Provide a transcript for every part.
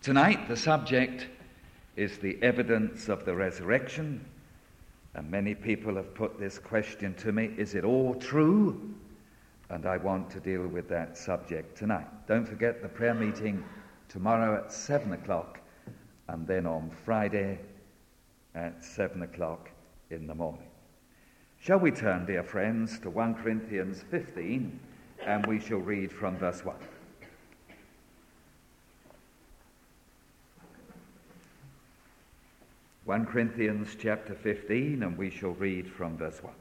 Tonight, the subject is the evidence of the resurrection, and many people have put this question to me: is it all true? And I want to deal with that subject tonight. Don't forget the prayer meeting tomorrow at 7 o'clock, and then on Friday at 7 o'clock in the morning. Shall we turn, dear friends, to 1 Corinthians 15, and we shall read from verse 1. (1 Corinthians chapter 15, and we shall read from verse 1.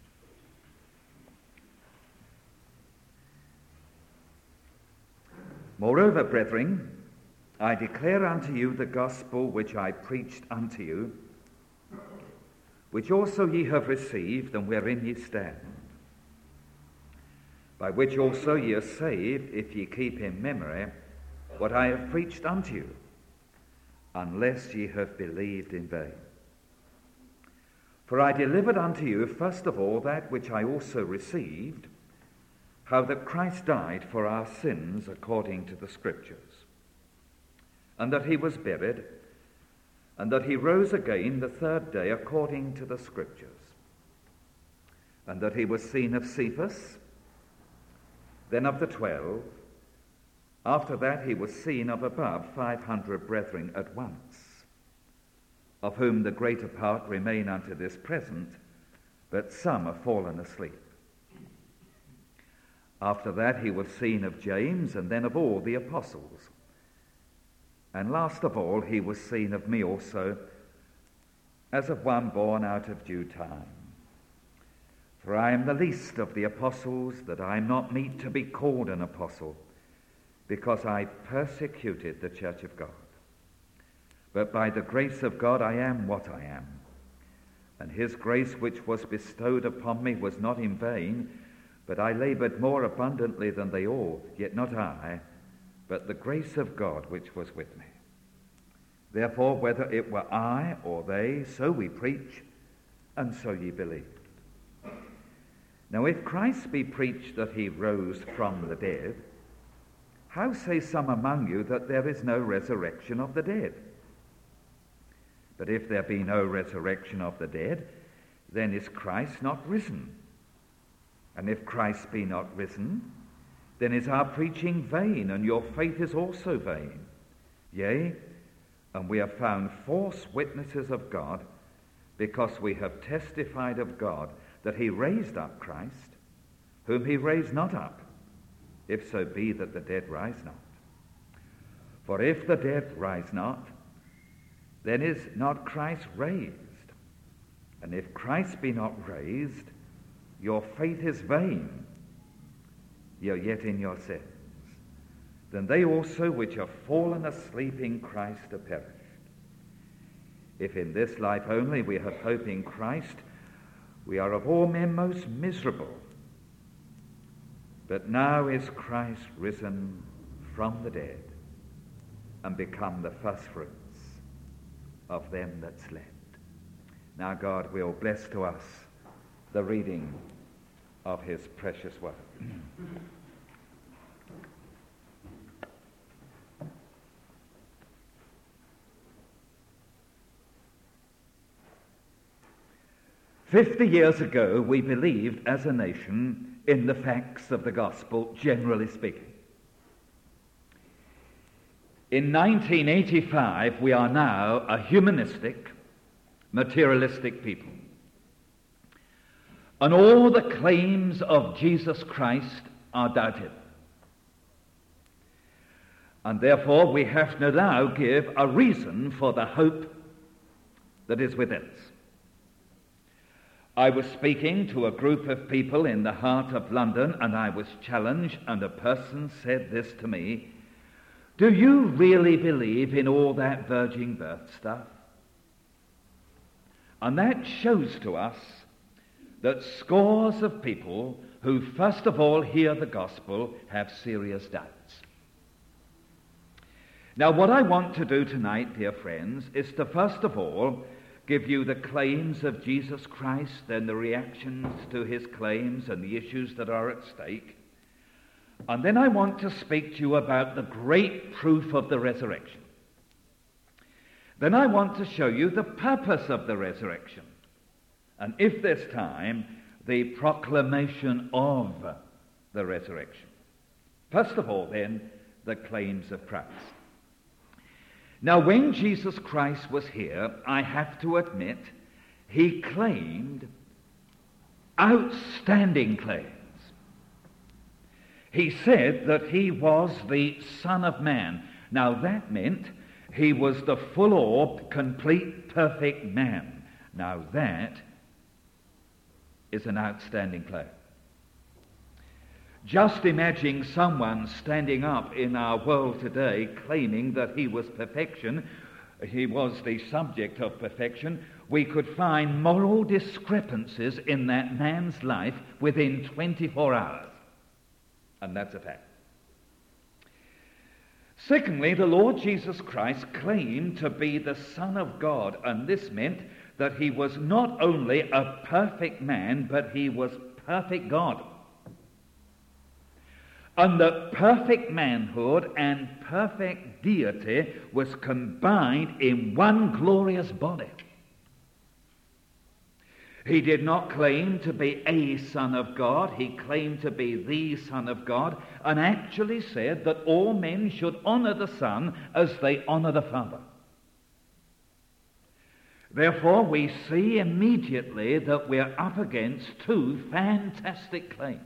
Moreover, brethren, I declare unto you the gospel which I preached unto you, which also ye have received, and wherein ye stand, by which also ye are saved, if ye keep in memory what I have preached unto you, unless ye have believed in vain. For I delivered unto you first of all that which I also received, how that Christ died for our sins according to the Scriptures, and that he was buried, and that he rose again the third day according to the Scriptures, and that he was seen of Cephas, then of the 12. After that he was seen of above 500 brethren at once, of whom the greater part remain unto this present, but some are fallen asleep. After that he was seen of James, and then of all the apostles. And last of all he was seen of me also, as of one born out of due time. For I am the least of the apostles, that I am not meet to be called an apostle, because I persecuted the church of God. But by the grace of God I am what I am. And his grace which was bestowed upon me was not in vain, but I labored more abundantly than they all, yet not I, but the grace of God which was with me. Therefore, whether it were I or they, so we preach, and so ye believed. Now if Christ be preached that he rose from the dead, how say some among you that there is no resurrection of the dead? But if there be no resurrection of the dead, then is Christ not risen? And if Christ be not risen, then is our preaching vain, and your faith is also vain. Yea, and we have found false witnesses of God, because we have testified of God that he raised up Christ, whom he raised not up, if so be that the dead rise not. For if the dead rise not, then is not Christ raised. And if Christ be not raised, your faith is vain, ye are yet in your sins. Then they also which have fallen asleep in Christ are perished. If in this life only we have hope in Christ, we are of all men most miserable. But now is Christ risen from the dead, and become the firstfruits of them that slept. Now God will bless to us the reading of his precious word. "50 years ago, we believed as a nation in the facts of the gospel, generally speaking. In 1985, we are now a humanistic, materialistic people. And all the claims of Jesus Christ are doubted. And therefore, we have to now give a reason for the hope that is within us. I was speaking to a group of people in the heart of London, and I was challenged, and a person said this to me: do you really believe in all that virgin birth stuff? And that shows to us that scores of people who first of all hear the gospel have serious doubts. Now what I want to do tonight, dear friends, is to first of all give you the claims of Jesus Christ and the reactions to his claims and the issues that are at stake. And then I want to speak to you about the great proof of the resurrection. then I want to show you the purpose of the resurrection. And if there's time, the proclamation of the resurrection. First of all, then, the claims of Christ. Now, when Jesus Christ was here, I have to admit, he claimed outstanding claims. He said that he was the Son of Man. Now, that meant he was the full-orbed, complete, perfect man. Now, that is an outstanding claim. Just imagine someone standing up in our world today claiming that he was perfection, he was the subject of perfection. We could find moral discrepancies in that man's life within 24 hours. And that's a fact. Secondly, the Lord Jesus Christ claimed to be the Son of God, and this meant that he was not only a perfect man, but he was perfect God. And that perfect manhood and perfect deity was combined in one glorious body. He did not claim to be a Son of God. He claimed to be the Son of God, and actually said that all men should honor the Son as they honor the Father. Therefore, we see immediately that we're up against two fantastic claims.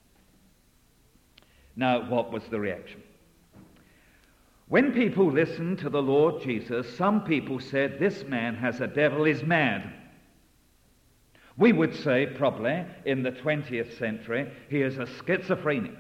Now, what was the reaction? When people listened to the Lord Jesus, some people said, "This man has a devil, he's mad." We would say, probably, in the 20th century, he is a schizophrenic.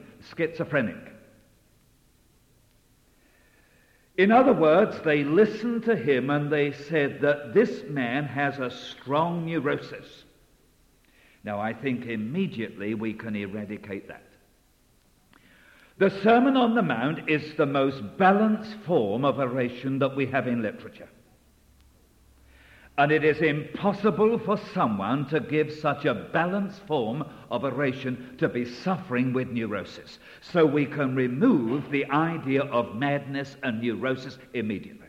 In other words, they listened to him and they said that this man has a strong neurosis. Now, I think immediately we can eradicate that. The Sermon on the Mount is the most balanced form of oration that we have in literature. And it is impossible for someone to give such a balanced form of oration to be suffering with neurosis. So we can remove the idea of madness and neurosis immediately.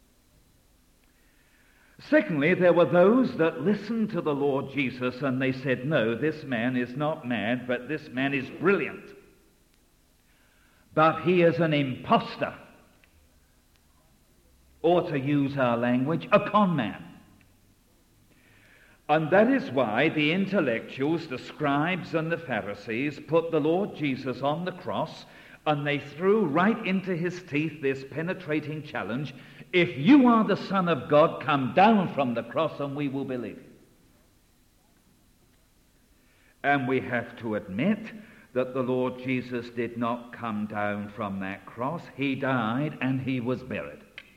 Secondly, there were those that listened to the Lord Jesus and they said, "No, this man is not mad, but this man is brilliant. But he is an imposter." Or to use our language, a con man. And that is why the intellectuals, the scribes and the Pharisees, put the Lord Jesus on the cross, and they threw right into his teeth this penetrating challenge: "If you are the Son of God, come down from the cross and we will believe you." And we have to admit that the Lord Jesus did not come down from that cross. He died and he was buried.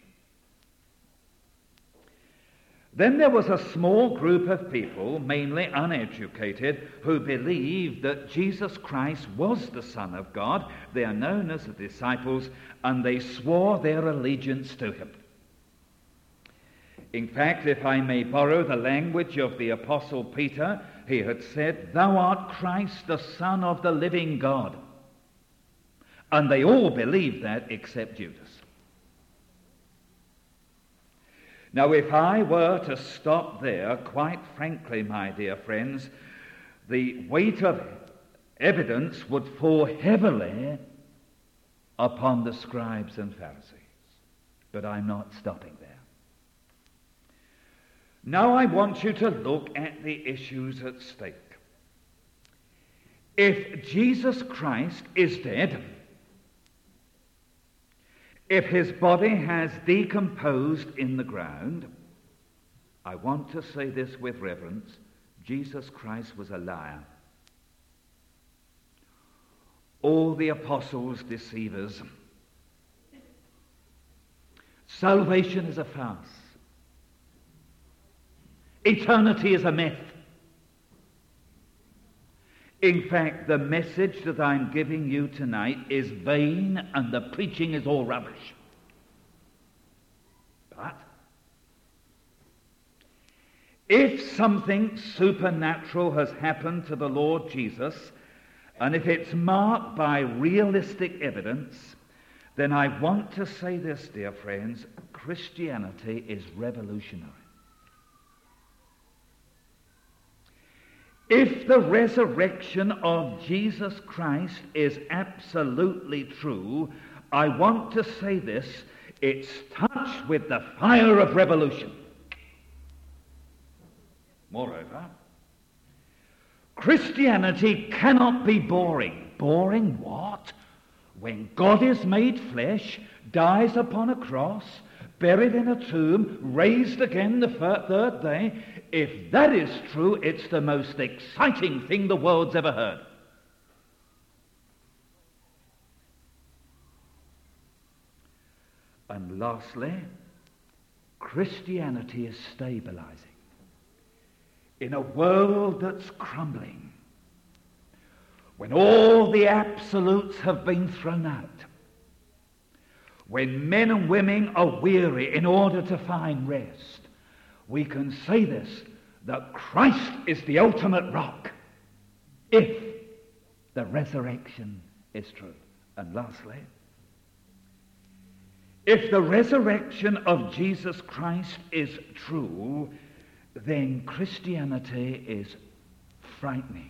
Then there was a small group of people, mainly uneducated, who believed that Jesus Christ was the Son of God. They are known as the disciples, and they swore their allegiance to him. In fact, if I may borrow the language of the Apostle Peter, he had said, "Thou art Christ, the Son of the living God." And they all believed that except Judas. Now, if I were to stop there, quite frankly, my dear friends, the weight of evidence would fall heavily upon the scribes and Pharisees. But I'm not stopping there. Now I want you to look at the issues at stake. If Jesus Christ is dead, if his body has decomposed in the ground, I want to say this with reverence: Jesus Christ was a liar. All the apostles deceivers. Salvation is a farce. Eternity is a myth. In fact, the message that I'm giving you tonight is vain and the preaching is all rubbish. But if something supernatural has happened to the Lord Jesus, and if it's marked by realistic evidence, then I want to say this, dear friends: Christianity is revolutionary. If the resurrection of Jesus Christ is absolutely true, I want to say this: it's touched with the fire of revolution. Moreover, Christianity cannot be boring. Boring what? When God is made flesh, dies upon a cross, buried in a tomb, raised again the third day, if that is true, it's the most exciting thing the world's ever heard. And lastly, Christianity is stabilizing. In a world that's crumbling, when all the absolutes have been thrown out, when men and women are weary in order to find rest, we can say this, that Christ is the ultimate rock, if the resurrection is true. And lastly, if the resurrection of Jesus Christ is true, then Christianity is frightening.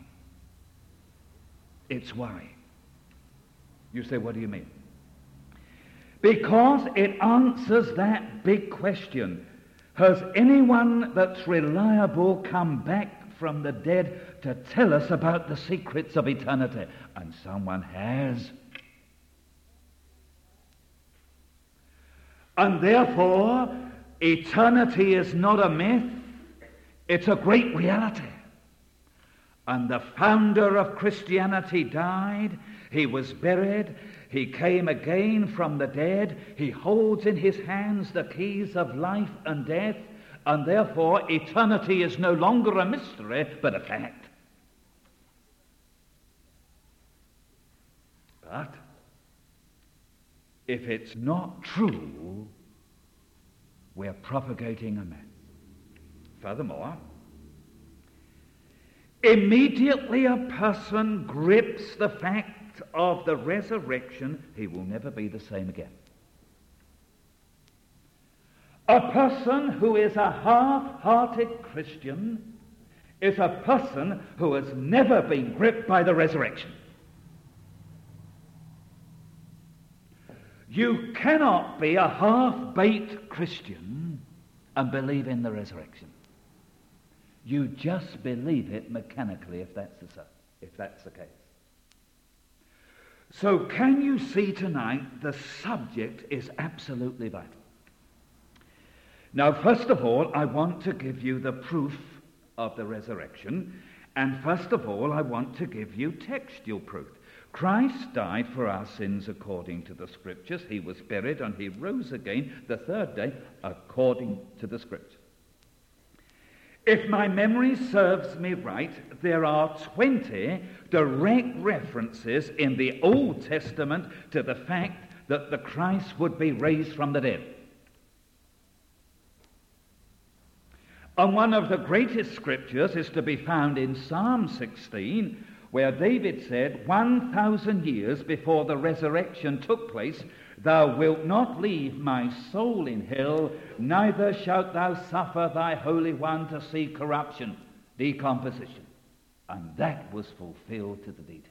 It's why. You say, what do you mean? Because it answers that big question: has anyone that's reliable come back from the dead to tell us about the secrets of eternity? And someone has. And therefore, eternity is not a myth, it's a great reality. And the founder of Christianity died, he was buried, he came again from the dead, he holds in his hands the keys of life and death, and therefore eternity is no longer a mystery, but a fact. But if it's not true, we're propagating a myth. Furthermore, immediately a person grips the fact of the resurrection, he will never be the same again. A person who is a half-hearted Christian is a person who has never been gripped by the resurrection. You cannot be a half-baked Christian and believe in the resurrection. You just believe it mechanically, if that's the case. So can you see tonight the subject is absolutely vital? Now, first of all, I want to give you the proof of the resurrection, and first of all, I want to give you textual proof. Christ died for our sins according to the Scriptures. He was buried and he rose again the third day according to the Scriptures. If my memory serves me right, there are 20 direct references in the Old Testament to the fact that the Christ would be raised from the dead. And one of the greatest scriptures is to be found in Psalm 16, where David said, 1,000 years before the resurrection took place, thou wilt not leave my soul in hell, neither shalt thou suffer thy Holy One to see corruption, decomposition. And that was fulfilled to the detail.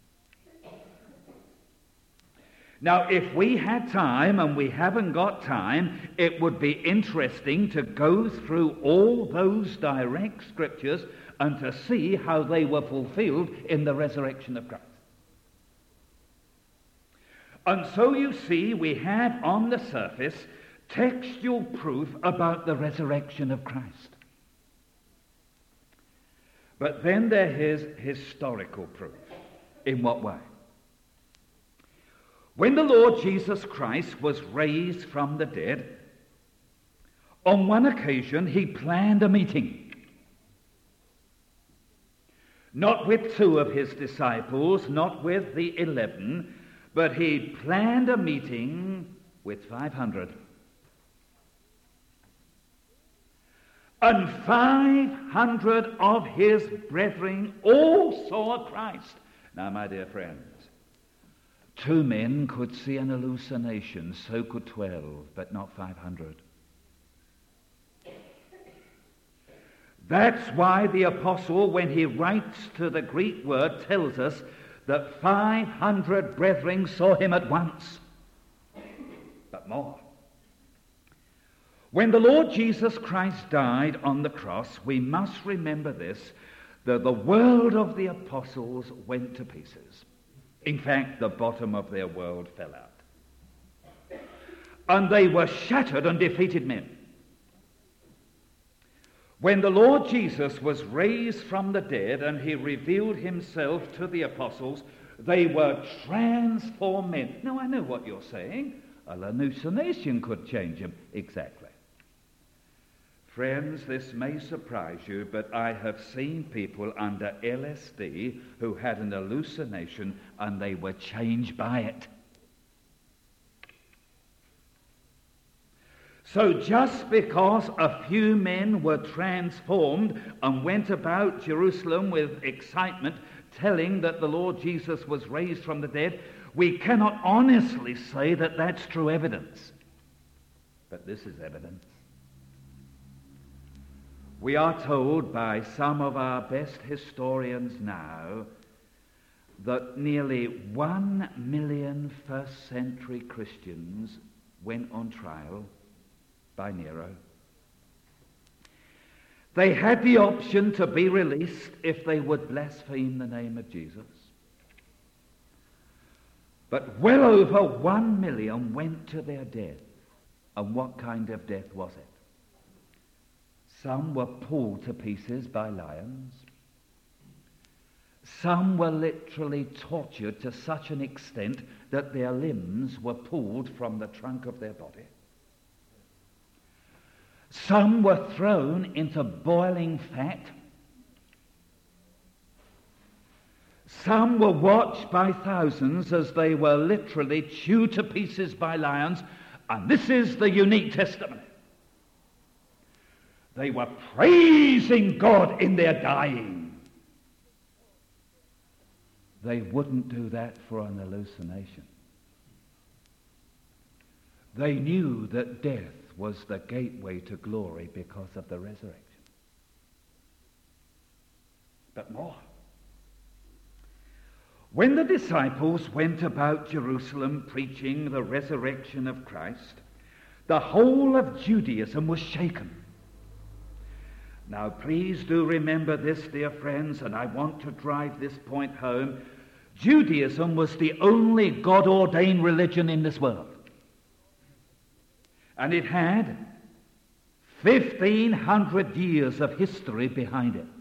Now, if we had time, and we haven't got time, it would be interesting to go through all those direct scriptures and to see how they were fulfilled in the resurrection of Christ. And so you see, we have on the surface textual proof about the resurrection of Christ. But then there is historical proof. In what way? When the Lord Jesus Christ was raised from the dead, on one occasion he planned a meeting. Not with 2 of his disciples, not with the 11, but he planned a meeting with 500. And 500 of his brethren all saw Christ. Now, my dear friends, 2 men could see an hallucination, so could 12, but not 500. That's why the apostle, when he writes to the Greek word, tells us that 500 brethren saw him at once, but more. When the Lord Jesus Christ died on the cross, we must remember this, that the world of the apostles went to pieces. In fact, the bottom of their world fell out. And they were shattered and defeated men. When the Lord Jesus was raised from the dead and he revealed himself to the apostles, they were transformed men. Now, I know what you're saying. A hallucination could change them. Exactly. Friends, this may surprise you, but I have seen people under LSD who had an hallucination and they were changed by it. So just because a few men were transformed and went about Jerusalem with excitement, telling that the Lord Jesus was raised from the dead, we cannot honestly say that that's true evidence. But this is evidence. We are told by some of our best historians now that nearly 1 million first-century Christians went on trial by Nero. They had the option to be released if they would blaspheme the name of Jesus. But well over 1 million went to their death. And what kind of death was it? Some were pulled to pieces by lions. Some were literally tortured to such an extent that their limbs were pulled from the trunk of their body. Some were thrown into boiling fat. Some were watched by thousands as they were literally chewed to pieces by lions. And this is the unique testimony. They were praising God in their dying. They wouldn't do that for an hallucination. They knew that death was the gateway to glory because of the resurrection. But more. When the disciples went about Jerusalem preaching the resurrection of Christ, the whole of Judaism was shaken. Now, please do remember this, dear friends, and I want to drive this point home. Judaism was the only God-ordained religion in this world. And it had 1,500 years of history behind it.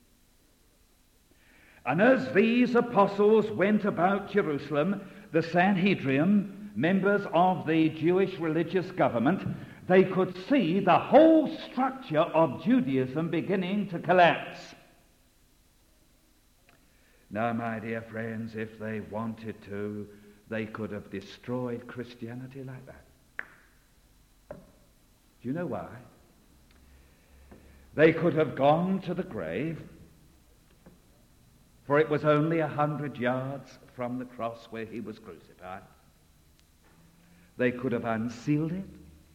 And as these apostles went about Jerusalem, the Sanhedrin, members of the Jewish religious government, they could see the whole structure of Judaism beginning to collapse. Now, my dear friends, if they wanted to, they could have destroyed Christianity like that. Do you know why? They could have gone to the grave, for it was only 100 yards from the cross where he was crucified. They could have unsealed it,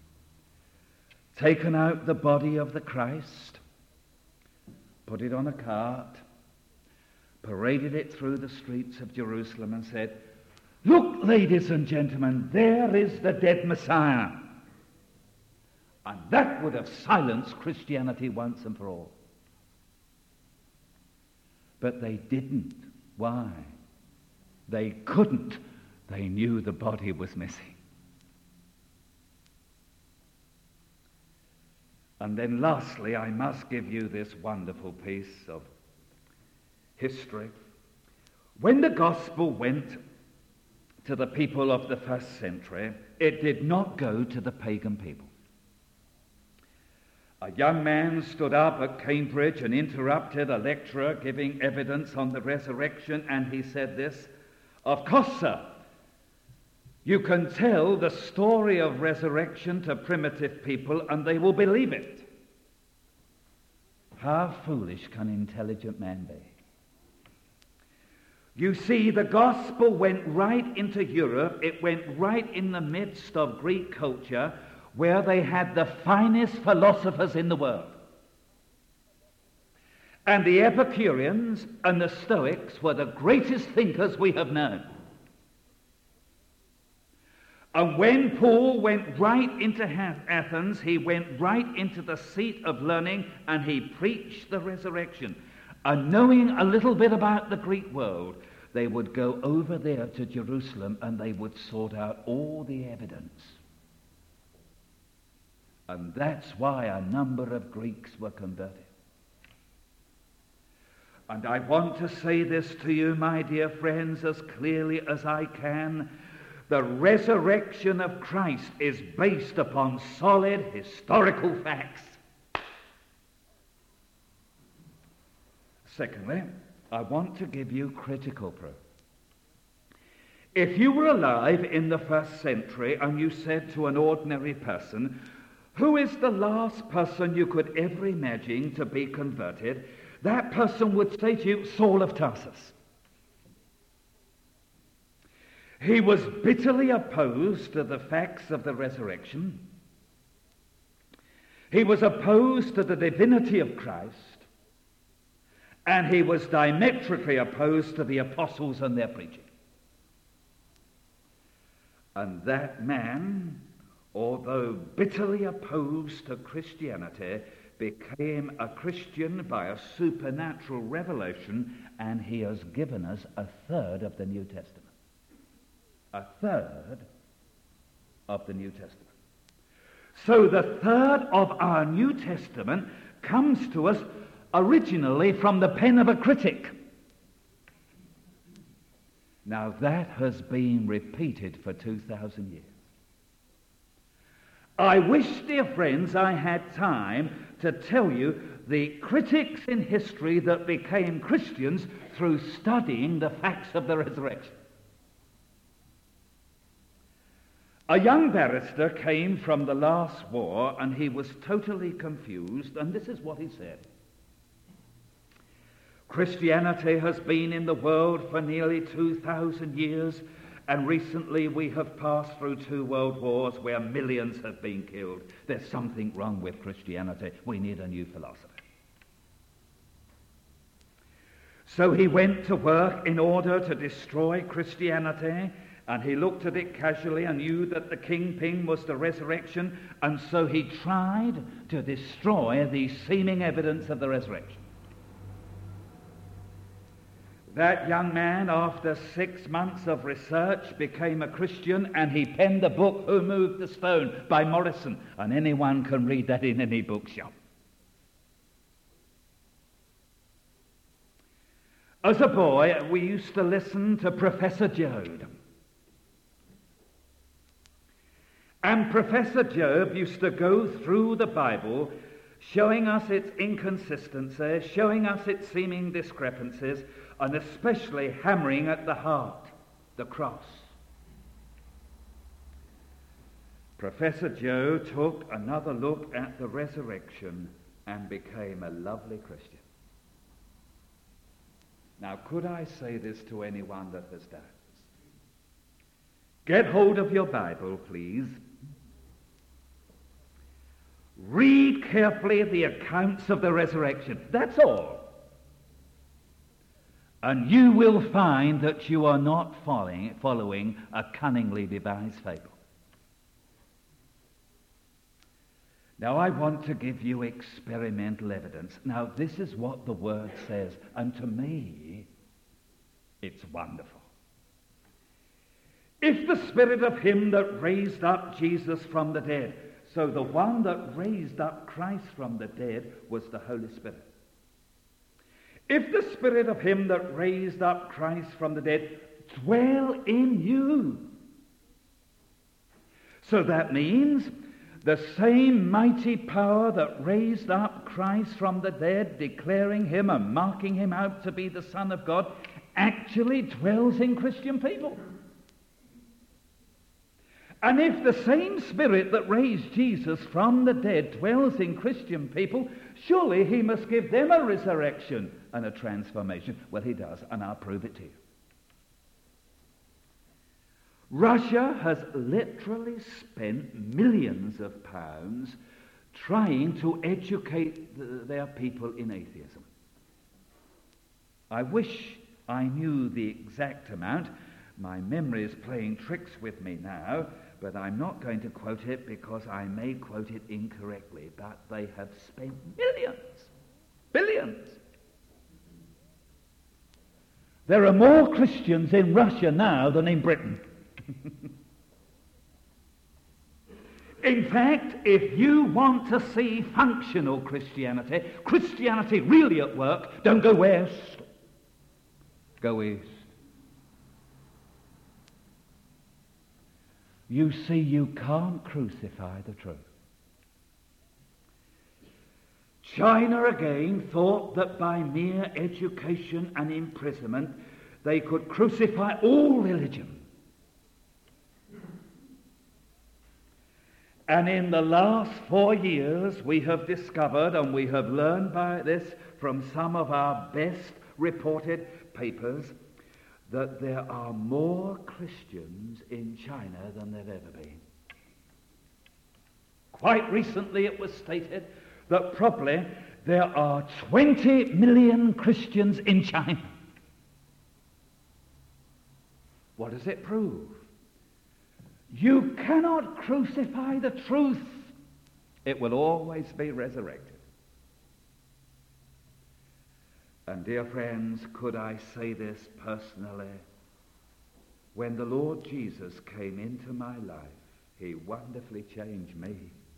taken out the body of the Christ, put it on a cart, paraded it through the streets of Jerusalem and said, "Look, ladies and gentlemen, there is the dead Messiah." And that would have silenced Christianity once and for all. But they didn't. Why? They couldn't. They knew the body was missing. And then lastly, I must give you this wonderful piece of history. When the gospel went to the people of the first century, it did not go to the pagan people. A young man stood up at Cambridge and interrupted a lecturer giving evidence on the resurrection, and he said this, "Of course, sir, you can tell the story of resurrection to primitive people and they will believe it." How foolish can an intelligent man be? You see, the gospel went right into Europe. It went right in the midst of Greek culture, where they had the finest philosophers in the world. And the Epicureans and the Stoics were the greatest thinkers we have known. And when Paul went right into Athens, he went right into the seat of learning, and he preached the resurrection. And knowing a little bit about the Greek world, they would go over there to Jerusalem and they would sort out all the evidence. And that's why a number of Greeks were converted. And I want to say this to you, my dear friends, as clearly as I can. The resurrection of Christ is based upon solid historical facts. Secondly, I want to give you critical proof. If you were alive in the first century and you said to an ordinary person, who is the last person you could ever imagine to be converted, that person would say to you, Saul of Tarsus. He was bitterly opposed to the facts of the resurrection. He was opposed to the divinity of Christ. And he was diametrically opposed to the apostles and their preaching. And that man, although bitterly opposed to Christianity, became a Christian by a supernatural revelation, and he has given us a third of the New Testament. A third of the New Testament. So the third of our New Testament comes to us originally from the pen of a critic. Now that has been repeated for 2,000 years. I wish, dear friends, I had time to tell you the critics in history that became Christians through studying the facts of the resurrection. A young barrister came from the last war, and he was totally confused, and this is what he said. Christianity has been in the world for nearly 2,000 years, and recently we have passed through 2 world wars where millions have been killed. There's something wrong with Christianity. We need a new philosophy. So he went to work in order to destroy Christianity, and he looked at it casually and knew that the kingpin was the resurrection, and so he tried to destroy the seeming evidence of the resurrection. That young man, after 6 months of research, became a Christian, and he penned the book Who Moved the Stone by Morrison, and anyone can read that in any bookshop. As a boy, we used to listen to Professor Job. And Professor Job used to go through the Bible, showing us its inconsistencies, showing us its seeming discrepancies, and especially hammering at the heart, the cross. Professor Job took another look at the resurrection and became a lovely Christian. Now, could I say this to anyone that has doubts? Get hold of your Bible, please. Read carefully the accounts of the resurrection. That's all. And you will find that you are not following a cunningly devised fable. Now, I want to give you experimental evidence. Now, this is what the Word says, and to me, it's wonderful. If the Spirit of him that raised up Jesus from the dead, so the one that raised up Christ from the dead was the Holy Spirit. If the Spirit of him that raised up Christ from the dead dwell in you. So that means the same mighty power that raised up Christ from the dead, declaring him and marking him out to be the Son of God, actually dwells in Christian people. And if the same Spirit that raised Jesus from the dead dwells in Christian people, surely he must give them a resurrection and a transformation. Well, he does, and I'll prove it to you. Russia has literally spent millions of pounds trying to educate their people in atheism. I wish I knew the exact amount. My memory is playing tricks with me now, but I'm not going to quote it because I may quote it incorrectly. But they have spent millions, billions. There are more Christians in Russia now than in Britain. In fact, if you want to see functional Christianity, Christianity really at work, don't go west, go east. You see, you can't crucify the truth. China again thought that by mere education and imprisonment they could crucify all religion. And in the last 4 years we have discovered, and we have learned by this from some of our best reported papers, that there are more Christians in China than there have ever been. Quite recently it was stated that probably there are 20 million Christians in China. What does it prove? You cannot crucify the truth. It will always be resurrected. And dear friends, could I say this personally? When the Lord Jesus came into my life, he wonderfully changed me.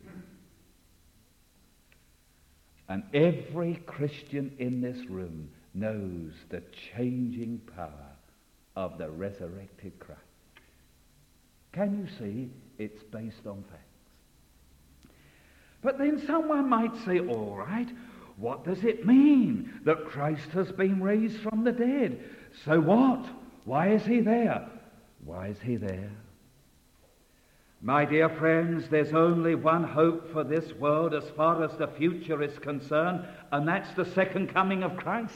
And every Christian in this room knows the changing power of the resurrected Christ. Can you see? It's based on facts. But then someone might say, all right, what does it mean that Christ has been raised from the dead? So what? Why is he there? Why is he there? My dear friends, there's only one hope for this world as far as the future is concerned, and that's the second coming of Christ.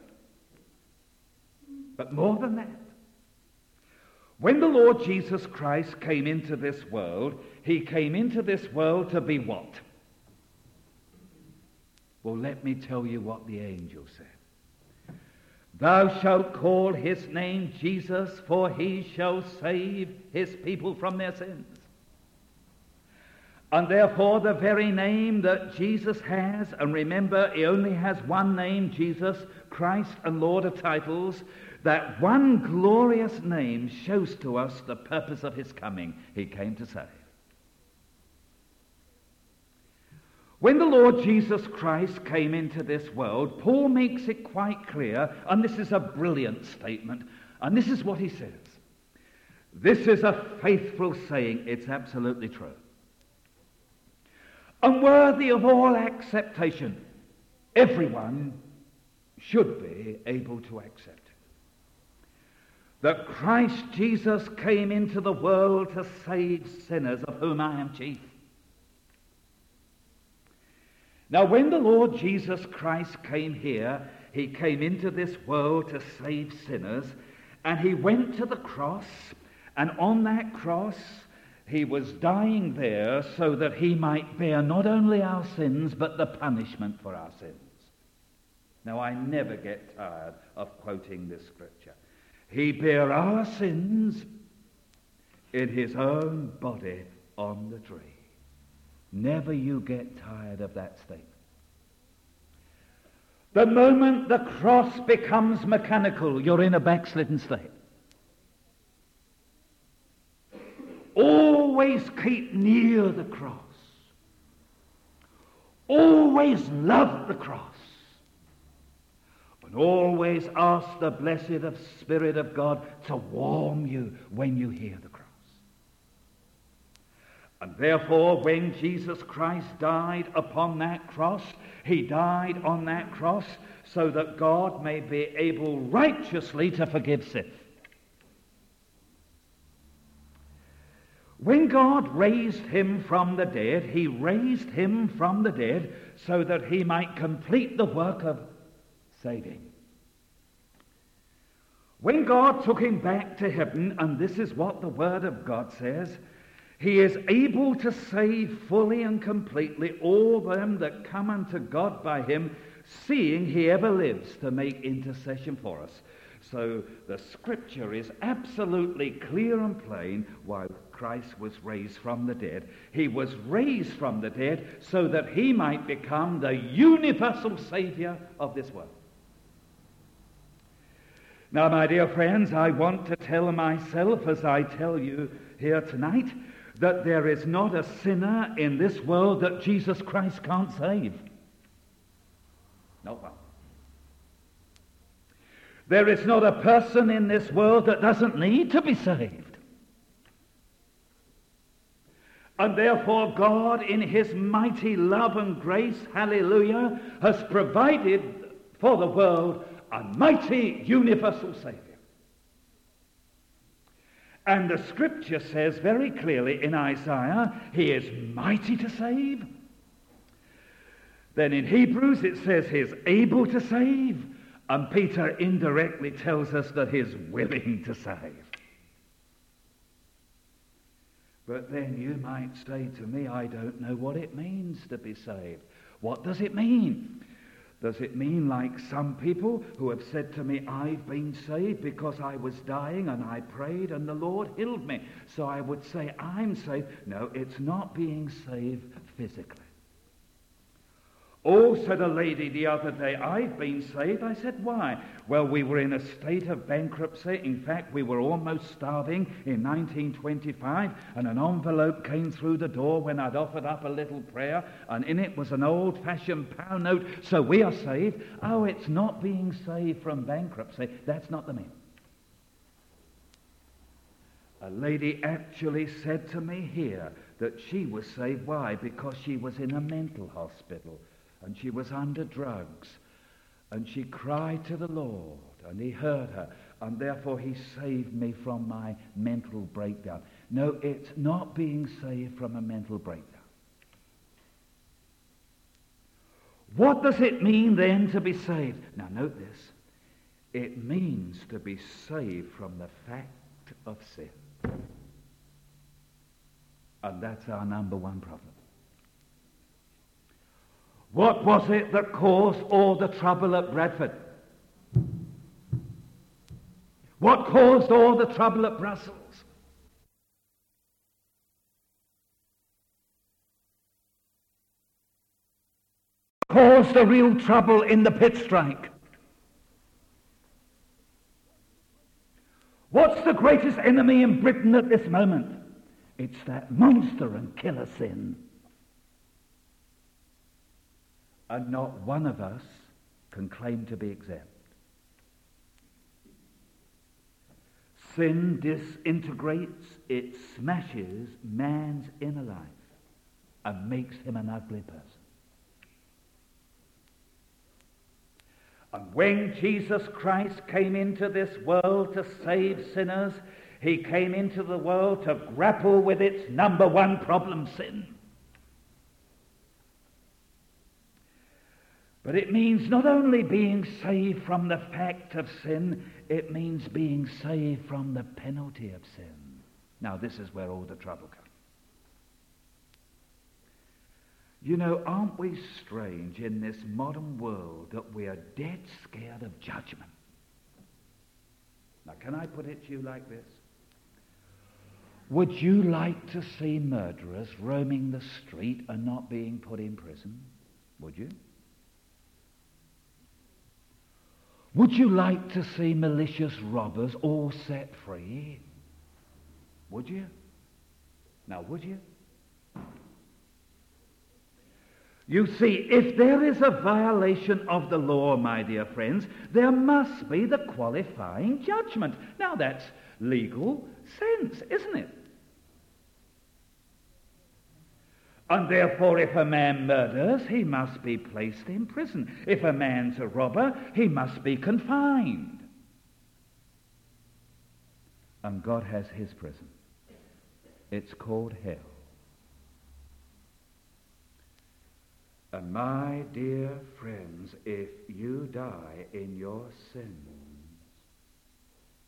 But more than that, when the Lord Jesus Christ came into this world, he came into this world to be what? Well, let me tell you what the angel said. Thou shalt call his name Jesus, for he shall save his people from their sins. And therefore the very name that Jesus has, and remember he only has one name, Jesus, Christ and Lord are titles, that one glorious name shows to us the purpose of his coming. He came to save. When the Lord Jesus Christ came into this world, Paul makes it quite clear, and this is a brilliant statement, and this is what he says. This is a faithful saying. It's absolutely true. And worthy of all acceptation. Everyone should be able to accept it. That Christ Jesus came into the world to save sinners, of whom I am chief. Now, when the Lord Jesus Christ came here, he came into this world to save sinners, and he went to the cross, and on that cross he was dying there so that he might bear not only our sins, but the punishment for our sins. Now, I never get tired of quoting this scripture. He bare our sins in his own body on the tree. Never you get tired of that statement. The moment the cross becomes mechanical, you're in a backslidden state. Always keep near the cross. Always love the cross. And always ask the blessed Spirit of God to warm you when you hear the cross. And therefore, when Jesus Christ died upon that cross, he died on that cross so that God may be able righteously to forgive sin. When God raised him from the dead, he raised him from the dead so that he might complete the work of saving. When God took him back to heaven, and this is what the Word of God says, he is able to save fully and completely all them that come unto God by him, seeing he ever lives to make intercession for us. So the Scripture is absolutely clear and plain why Christ was raised from the dead. He was raised from the dead so that he might become the universal Savior of this world. Now, my dear friends, I want to tell myself, as I tell you here tonight, that there is not a sinner in this world that Jesus Christ can't save. Not one. There is not a person in this world that doesn't need to be saved. And therefore God, in his mighty love and grace, hallelujah, has provided for the world a mighty universal Savior. And the Scripture says very clearly in Isaiah, he is mighty to save. Then in Hebrews it says he is able to save. And Peter indirectly tells us that he is willing to save. But then you might say to me, I don't know what it means to be saved. What does it mean? Does it mean like some people who have said to me, I've been saved because I was dying and I prayed and the Lord healed me, so I would say I'm saved? No, it's not being saved physically. Oh, said a lady the other day, I've been saved. I said, why? Well, we were in a state of bankruptcy. In fact, we were almost starving in 1925, and an envelope came through the door when I'd offered up a little prayer, and in it was an old-fashioned pound note, so we are saved. Oh, it's not being saved from bankruptcy. That's not the meaning. A lady actually said to me here that she was saved. Why? Because she was in a mental hospital. And she was under drugs, and she cried to the Lord, and he heard her, and therefore he saved me from my mental breakdown. No, it's not being saved from a mental breakdown. What does it mean then to be saved? Now note this. It means to be saved from the fact of sin. And that's our number one problem. What was it that caused all the trouble at Bradford? What caused all the trouble at Brussels? Caused the real trouble in the pit strike? What's the greatest enemy in Britain at this moment? It's that monster and killer sin. And not one of us can claim to be exempt. Sin disintegrates, it smashes man's inner life and makes him an ugly person. And when Jesus Christ came into this world to save sinners, he came into the world to grapple with its number one problem, sin. But it means not only being saved from the fact of sin, it means being saved from the penalty of sin. Now, this is where all the trouble comes. You know, aren't we strange in this modern world that we are dead scared of judgment? Now, can I put it to you like this? Would you like to see murderers roaming the street and not being put in prison? Would you? Would you like to see malicious robbers all set free? Would you? Now, would you? You see, if there is a violation of the law, my dear friends, there must be the qualifying judgment. Now, that's legal sense, isn't it? And therefore, if a man murders, he must be placed in prison. If a man's a robber, he must be confined. And God has his prison. It's called hell. And my dear friends, if you die in your sins,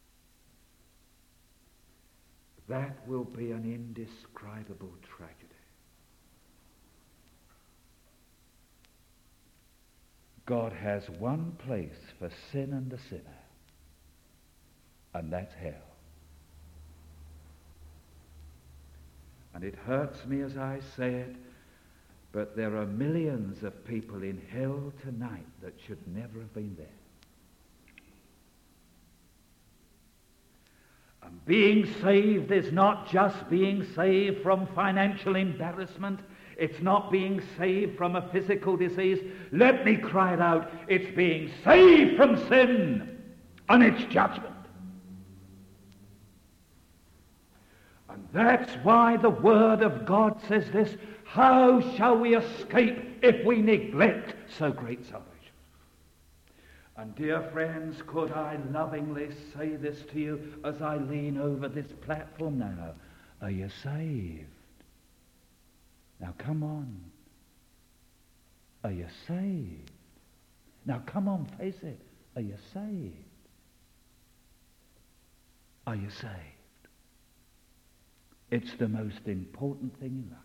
that will be an indescribable tragedy. God has one place for sin and the sinner, and that's hell. And it hurts me as I say it, but there are millions of people in hell tonight that should never have been there. And being saved is not just being saved from financial embarrassment. It's not being saved from a physical disease. Let me cry it out. It's being saved from sin and its judgment. And that's why the Word of God says this: how shall we escape if we neglect so great salvation? And dear friends, could I lovingly say this to you as I lean over this platform now? Are you saved? Now come on. Are you saved? Now come on, face it. Are you saved? Are you saved? It's the most important thing in life.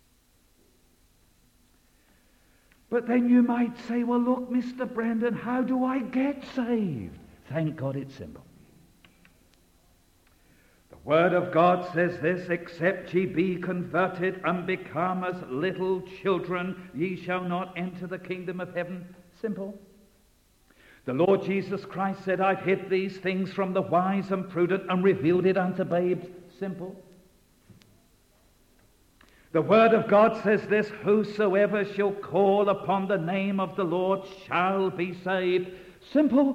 But then you might say, well, look, Mr. Brandon, how do I get saved? Thank God it's simple. The Word of God says this: except ye be converted and become as little children, ye shall not enter the kingdom of heaven. Simple. The Lord Jesus Christ said, I've hid these things from the wise and prudent and revealed it unto babes. Simple. The Word of God says this: whosoever shall call upon the name of the Lord shall be saved. Simple.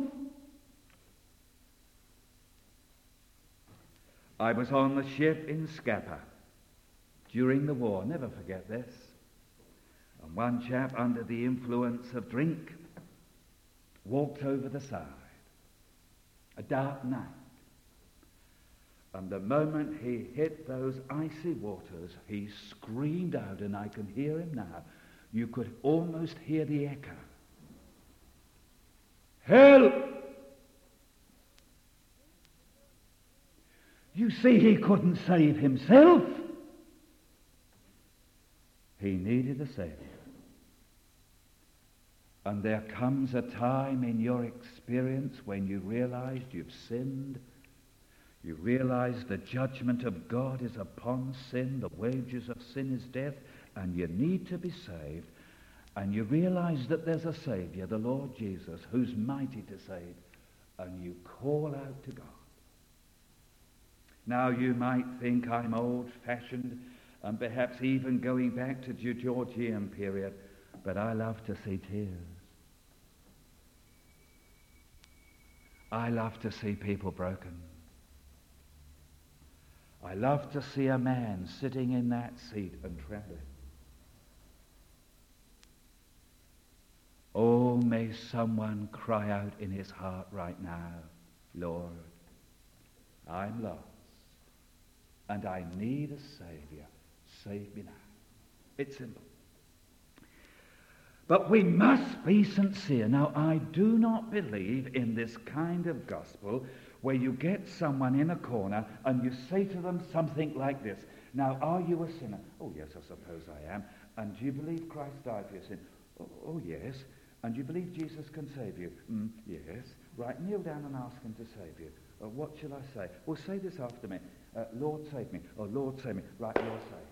I was on the ship in Scapa during the war, never forget this. And one chap, under the influence of drink, walked over the side. A dark night. And the moment he hit those icy waters, he screamed out, and I can hear him now. You could almost hear the echo. Help! You see, he couldn't save himself. He needed a Savior. And there comes a time in your experience when you realize you've sinned. You realize the judgment of God is upon sin. The wages of sin is death. And you need to be saved. And you realize that there's a Savior, the Lord Jesus, who's mighty to save. And you call out to God. Now you might think I'm old-fashioned and perhaps even going back to the Georgian period, but I love to see tears. I love to see people broken. I love to see a man sitting in that seat and trembling. Oh, may someone cry out in his heart right now, Lord, I'm lost, and I need a Savior. Save me now. It's simple. But we must be sincere. Now, I do not believe in this kind of gospel where you get someone in a corner and you say to them something like this: now, are you a sinner? Oh, yes, I suppose I am. And do you believe Christ died for your sin? Oh, yes. And do you believe Jesus can save you? Yes. Right, kneel down and ask him to save you. What shall I say? Well, say this after me. Lord, save me. Oh, Lord, save me. Right, you're saved.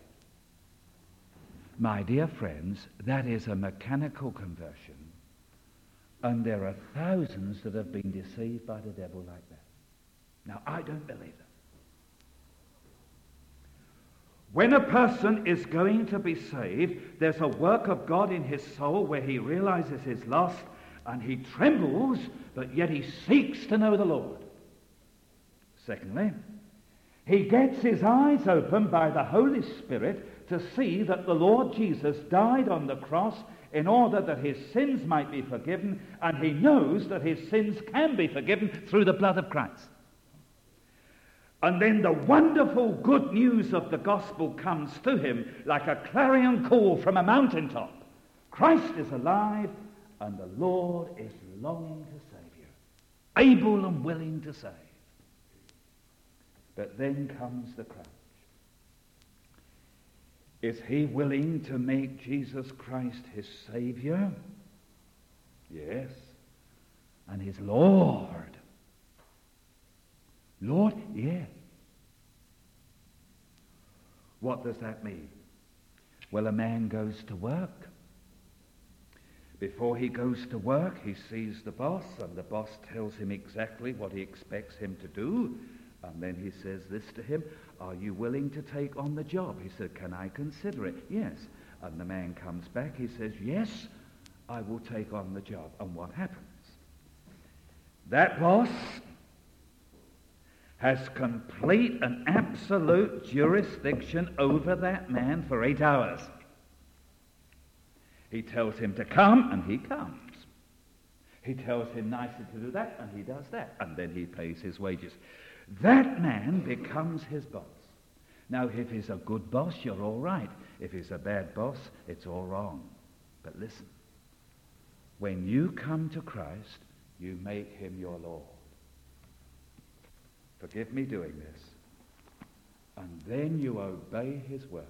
My dear friends, that is a mechanical conversion. And there are thousands that have been deceived by the devil like that. Now, I don't believe it. When a person is going to be saved, there's a work of God in his soul where he realizes he's lost and he trembles, but yet he seeks to know the Lord. Secondly, he gets his eyes open by the Holy Spirit to see that the Lord Jesus died on the cross in order that his sins might be forgiven, and he knows that his sins can be forgiven through the blood of Christ. And then the wonderful good news of the gospel comes to him like a clarion call from a mountaintop. Christ is alive, and the Lord is longing to save you, able and willing to save. But then comes the crunch. Is he willing to make Jesus Christ his Saviour? Yes. And his Lord? Lord? Yes. What does that mean? Well, a man goes to work. Before he goes to work, he sees the boss, and the boss tells him exactly what he expects him to do. And then he says this to him, are you willing to take on the job? He said, can I consider it? Yes. And the man comes back, he says, yes, I will take on the job. And what happens? That boss has complete and absolute jurisdiction over that man for 8 hours. He tells him to come, and he comes. He tells him nicely to do that, and he does that. And then he pays his wages. That man becomes his boss. Now, if he's a good boss, you're all right. If he's a bad boss, it's all wrong. But listen, when you come to Christ, you make him your Lord. Forgive me doing this. And then you obey his word.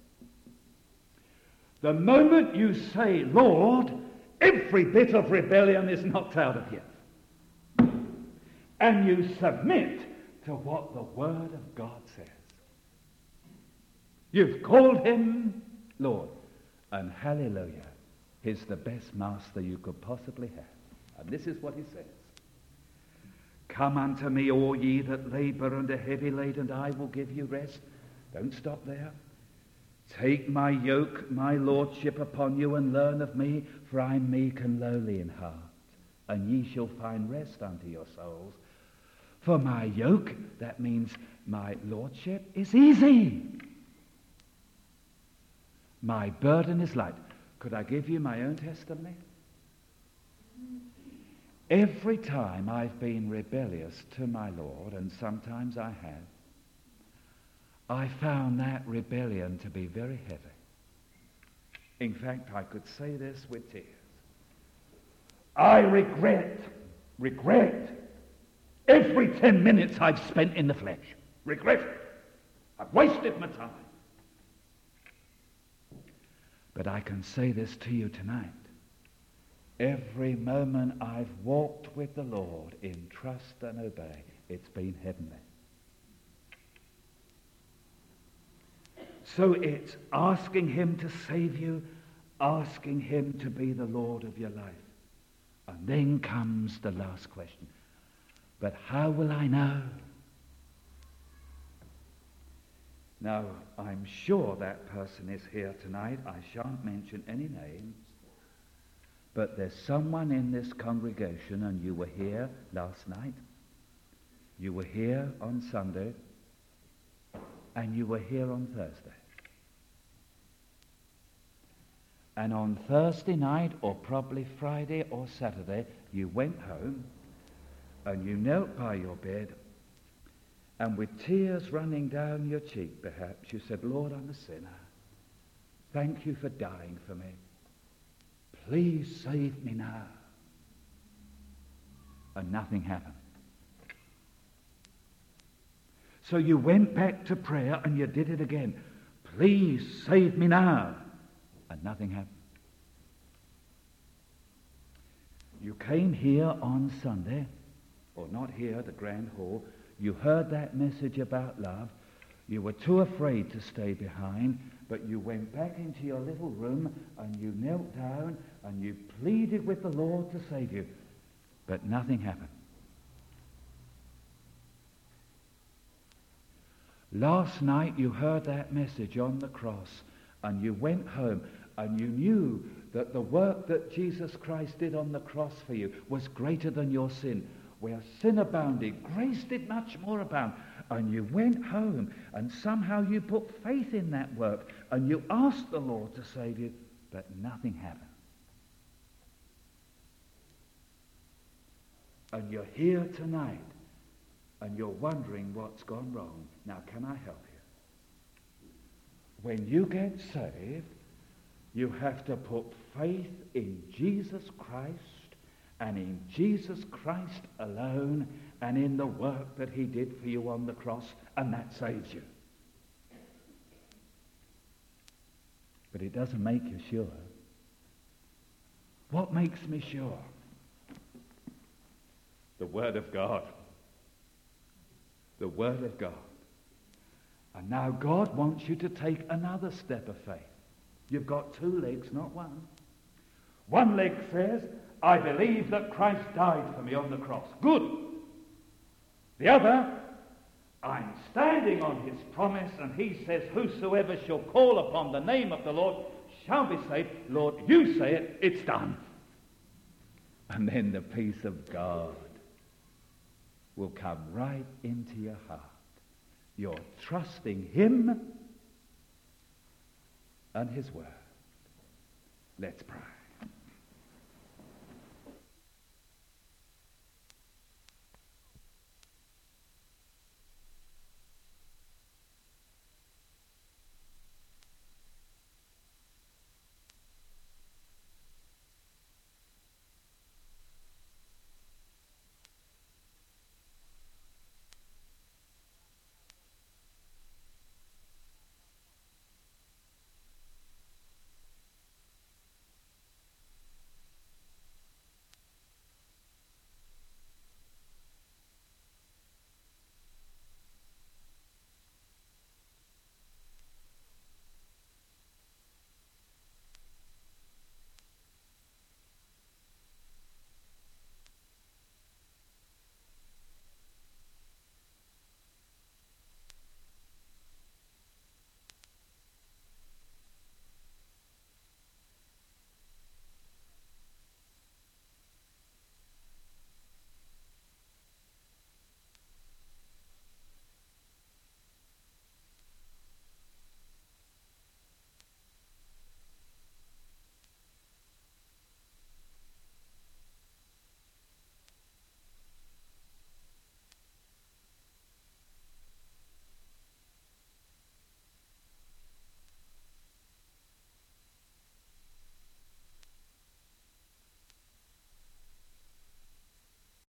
The moment you say, Lord, every bit of rebellion is knocked out of you. And you submit to what the Word of God says. You've called him Lord. And hallelujah, he's the best master you could possibly have. And this is what he says. Come unto me, all ye that labor and are heavy laden, and I will give you rest. Don't stop there. Take my yoke, my lordship upon you, and learn of me, for I am meek and lowly in heart, and ye shall find rest unto your souls. For my yoke, that means my lordship, is easy. My burden is light. Could I give you my own testimony? Every time I've been rebellious to my Lord, and sometimes I have, I found that rebellion to be very heavy. In fact, I could say this with tears. I regret every 10 minutes I've spent in the flesh. Regret it. I've wasted my time. But I can say this to you tonight. Every moment I've walked with the Lord in trust and obey, it's been heavenly. So it's asking him to save you, asking him to be the Lord of your life. And then comes the last question. But how will I know? Now, I'm sure that person is here tonight. I shan't mention any names. But there's someone in this congregation, and you were here last night. You were here on Sunday. And you were here on Thursday. And on Thursday night, or probably Friday or Saturday, you went home and you knelt by your bed, and with tears running down your cheek, perhaps, you said, Lord, I'm a sinner. Thank you for dying for me. Please save me now. And nothing happened. So you went back to prayer and you did it again. Please save me now. And nothing happened. You came here on Sunday, or not here, the Grand Hall. You heard that message about love. You were too afraid to stay behind, but you went back into your little room and you knelt down and you pleaded with the Lord to save you. But nothing happened. Last night you heard that message on the cross and you went home and you knew that the work that Jesus Christ did on the cross for you was greater than your sin. Where sin abounded, grace did much more abound. And you went home and somehow you put faith in that work and you asked the Lord to save you, but nothing happened. And you're here tonight and you're wondering what's gone wrong. Now, can I help you? When you get saved, you have to put faith in Jesus Christ and in Jesus Christ alone, and in the work that he did for you on the cross, and that saves you. But it doesn't make you sure. What makes me sure? The Word of God. The Word of God. And now God wants you to take another step of faith. You've got two legs, not one. One leg says, I believe that Christ died for me on the cross. Good. The other, I'm standing on his promise, and he says, whosoever shall call upon the name of the Lord shall be saved. Lord, you say it, it's done. And then the peace of God will come right into your heart. You're trusting him and his word. Let's pray.